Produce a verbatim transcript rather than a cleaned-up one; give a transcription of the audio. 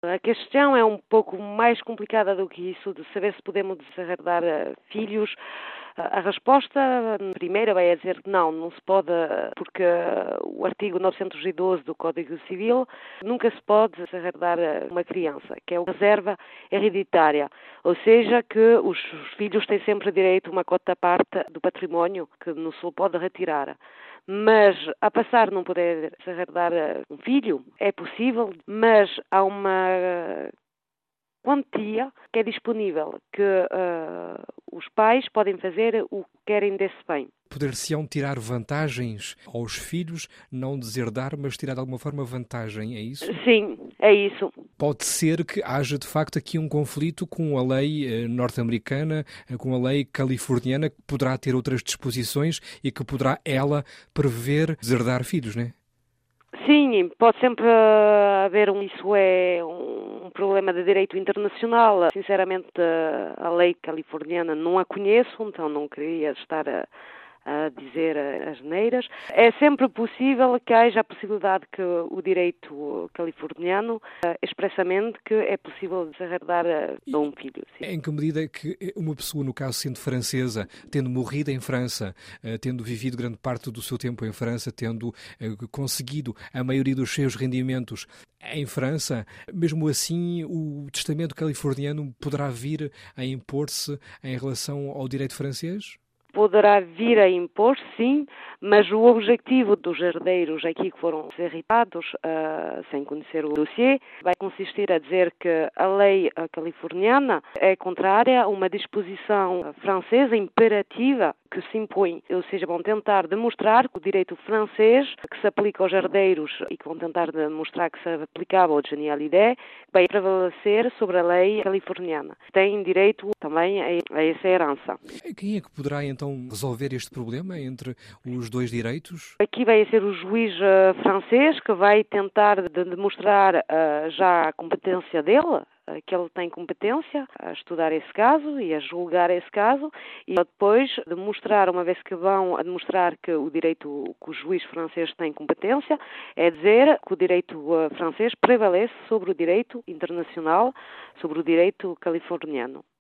A questão é um pouco mais complicada do que isso, de saber se podemos deserdar filhos. A resposta primeira vai dizer que não, não se pode, porque o artigo novecentos e doze do Código Civil nunca se pode deserdar uma criança, que é a reserva hereditária, ou seja, que os filhos têm sempre direito a uma cota parte do património que não se pode retirar. Mas, a passar não poder deserdar um filho, é possível, mas há uma quantia que é disponível, que uh, os pais podem fazer o que querem desse bem. Poder-se-ão tirar vantagens aos filhos, não deserdar, mas tirar de alguma forma vantagem, é isso? Sim, é isso. Pode ser que haja de facto aqui um conflito com a lei eh, norte-americana, eh, com a lei californiana, que poderá ter outras disposições e que poderá ela prever deserdar filhos, não é? Sim, pode sempre haver um, isso é um problema de direito internacional. Sinceramente, a lei californiana não a conheço, então não queria estar a, a dizer as neiras. É sempre possível que haja a possibilidade que o direito californiano, expressamente, que é possível deserdar a um filho. Sim. Em que medida que uma pessoa, no caso sendo francesa, tendo morrido em França, tendo vivido grande parte do seu tempo em França, tendo conseguido a maioria dos seus rendimentos em França, mesmo assim o testamento californiano poderá vir a impor-se em relação ao direito francês? Poderá vir a impor, sim, mas o objetivo dos herdeiros aqui que foram irritados, uh, sem conhecer o dossiê, vai consistir a dizer que a lei californiana é contrária a uma disposição francesa imperativa que se impõe, ou seja, vão tentar demonstrar que o direito francês que se aplica aos herdeiros e que vão tentar demonstrar que se aplicava ao Generalité vai prevalecer sobre a lei californiana. Tem direito também a essa herança. Quem é que poderá então resolver este problema entre os dois direitos? Aqui vai ser o juiz uh, francês que vai tentar de demonstrar uh, já a competência dele, uh, que ele tem competência a estudar esse caso e a julgar esse caso, e depois demonstrar, uma vez que vão a demonstrar que o direito, que o juiz francês tem competência, é dizer que o direito uh, francês prevalece sobre o direito internacional, sobre o direito californiano.